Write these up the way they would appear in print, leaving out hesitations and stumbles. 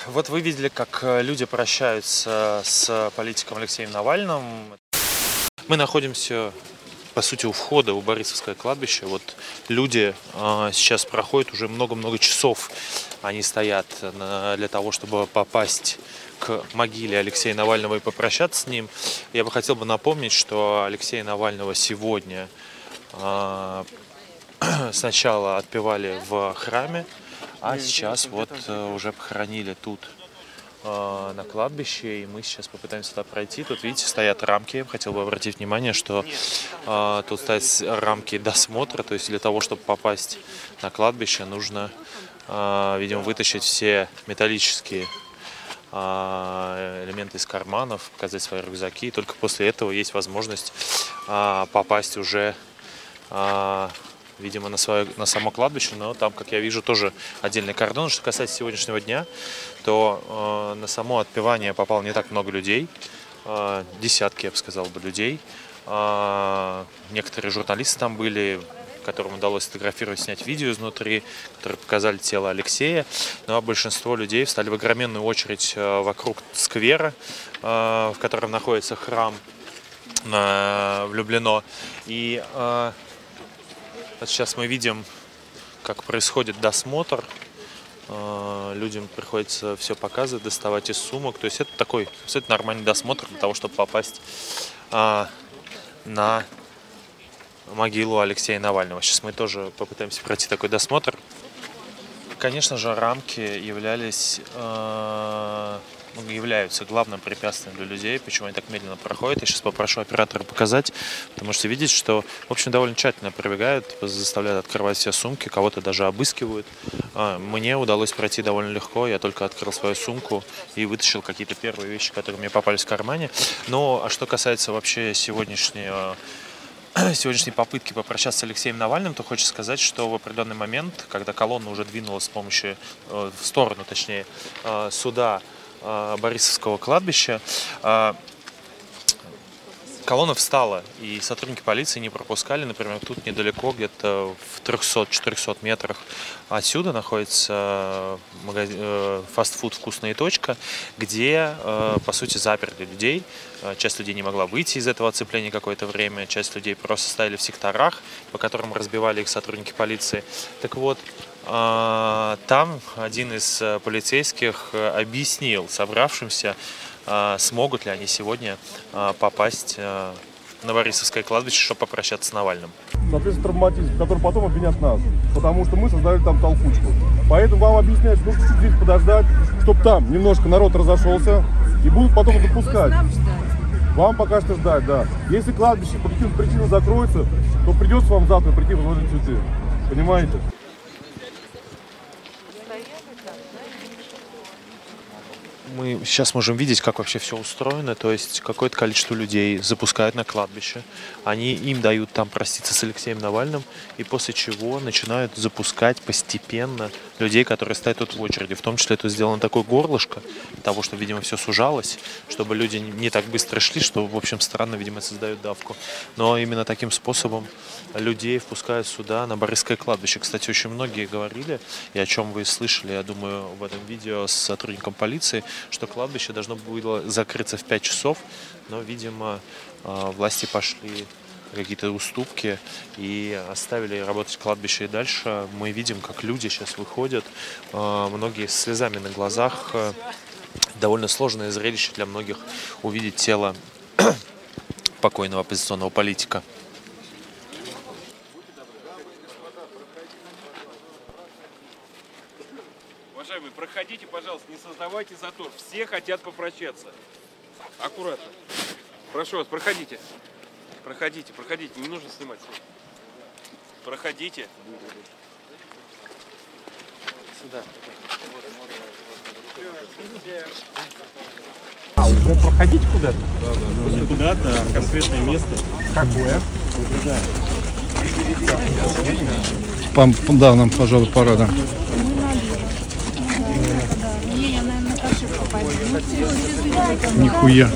Вот вы видели, как люди прощаются с политиком Алексеем Навальным. Мы находимся, по сути, у входа у Борисовское кладбище. Вот люди сейчас проходят уже много-много часов. Они стоят для того, чтобы попасть к могиле Алексея Навального и попрощаться с ним. Я бы хотел напомнить, что Алексея Навального сегодня сначала отпевали в храме, а сейчас вот уже похоронили тут на кладбище, и мы сейчас попытаемся туда пройти. Тут, видите, стоят рамки. Хотел бы обратить внимание, что тут стоят рамки досмотра, то есть для того, чтобы попасть на кладбище, нужно, видимо, вытащить все металлические элементы из карманов, показать свои рюкзаки, и только после этого есть возможность попасть уже, видимо, на само кладбище, но там, как я вижу, тоже отдельный кордон. Что касается сегодняшнего дня, то на само отпевание попало не так много людей, десятки, я бы сказал, людей. Некоторые журналисты там были, которым удалось сфотографировать, снять видео изнутри, которые показали тело Алексея. Ну а большинство людей встали в огроменную очередь вокруг сквера, в котором находится храм в Люблино. И вот сейчас мы видим, как происходит досмотр. Людям приходится все показывать, доставать из сумок. То есть это такой абсолютно нормальный досмотр для того, чтобы попасть на могилу Алексея Навального. Сейчас мы тоже попытаемся пройти такой досмотр. Конечно же, рамки являются главным препятствием для людей, почему они так медленно проходят. Я сейчас попрошу оператора показать, потому что видите, что, в общем, довольно тщательно пробегают, заставляют открывать все сумки, кого-то даже обыскивают. Мне удалось пройти довольно легко, я только открыл свою сумку и вытащил какие-то первые вещи, которые мне попались в кармане. Но, а что касается вообще сегодняшней попытки попрощаться с Алексеем Навальным, то хочется сказать, что в определенный момент, когда колонна уже двинулась в сторону, точнее, суда Борисовского кладбища, колонна встала, и сотрудники полиции не пропускали. Например, тут недалеко, где-то в 300-400 метрах отсюда находится фастфуд «Вкусная точка», где, по сути, заперли людей. Часть людей не могла выйти из этого оцепления какое-то время, часть людей просто стояли в секторах, по которым разбивали их сотрудники полиции. Так вот, там один из полицейских объяснил собравшимся, смогут ли они сегодня попасть на Борисовское кладбище, чтобы попрощаться с Навальным. Соответственно, травматизм, который потом обвинят нас, потому что мы создали там толкучку. Поэтому вам объясняют, что нужно здесь подождать, чтобы там немножко народ разошелся, и будут потом запускать. Вам пока что ждать, да. Если кладбище по каким-то причинам закроется, то придется вам завтра прийти возложить цветы. Понимаете? Мы сейчас можем видеть, как вообще все устроено, то есть какое-то количество людей запускают на кладбище, им дают там проститься с Алексеем Навальным, и после чего начинают запускать постепенно людей, которые стоят тут в очереди. В том числе это сделано такое горлышко, для того, чтобы, видимо, все сужалось, чтобы люди не так быстро шли, что, в общем, странно, видимо, создают давку. Но именно таким способом людей впускают сюда, на Борисовское кладбище. Кстати, очень многие говорили, и о чем вы слышали, я думаю, в этом видео с сотрудником полиции, что кладбище должно было закрыться в 5 часов, но, видимо, власти пошли какие-то уступки и оставили работать кладбище и дальше. Мы видим, как люди сейчас выходят, многие с слезами на глазах. Довольно сложное зрелище для многих увидеть тело покойного оппозиционного политика. Уважаемые, проходите, пожалуйста, не создавайте затор. Все хотят попрощаться. Аккуратно. Прошу вас, проходите. Проходите, не нужно снимать. Проходите. Сюда. Уже проходить куда-то? Да. Куда-то, конкретное место. Какое? Да, нам, пожалуй, пора, да. Нихуя.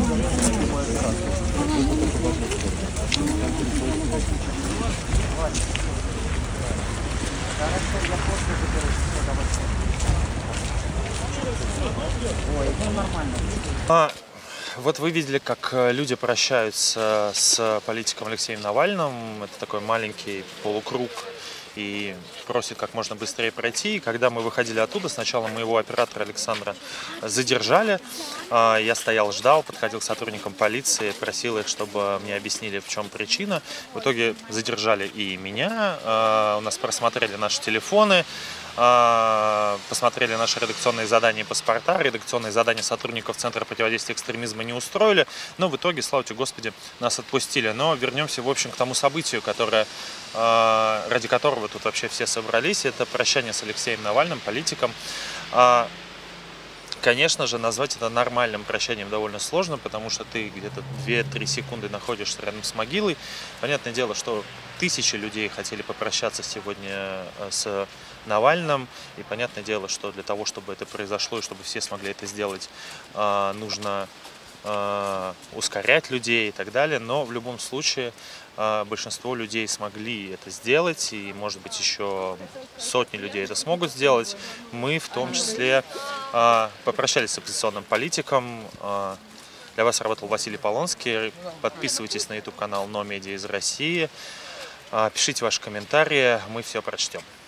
Вот вы видели, как люди прощаются с политиком Алексеем Навальным. Это такой маленький полукруг. И просит как можно быстрее пройти. И когда мы выходили оттуда, сначала моего оператора Александра задержали. Я стоял, ждал, подходил к сотрудникам полиции, просил их, чтобы мне объяснили, в чем причина. В итоге задержали и меня. У нас просмотрели наши телефоны, посмотрели наши редакционные задания и паспорта. Редакционные задания сотрудников Центра противодействия экстремизма не устроили. Но в итоге, слава тебе Господи, нас отпустили. Но вернемся, в общем, к тому событию, ради которого тут вообще все собрались. Это прощание с Алексеем Навальным, политиком. Конечно же, назвать это нормальным прощанием довольно сложно, потому что ты где-то 2-3 секунды находишься рядом с могилой. Понятное дело, что тысячи людей хотели попрощаться сегодня с Навальным. И понятное дело, что для того, чтобы это произошло и чтобы все смогли это сделать, нужно ускорять людей и так далее. Но в любом случае большинство людей смогли это сделать, и может быть еще сотни людей это смогут сделать. Мы в том числе попрощались с оппозиционным политиком. Для вас работал Василий Полонский. Подписывайтесь на YouTube канал Но Медиа из России. Пишите ваши комментарии, мы все прочтем.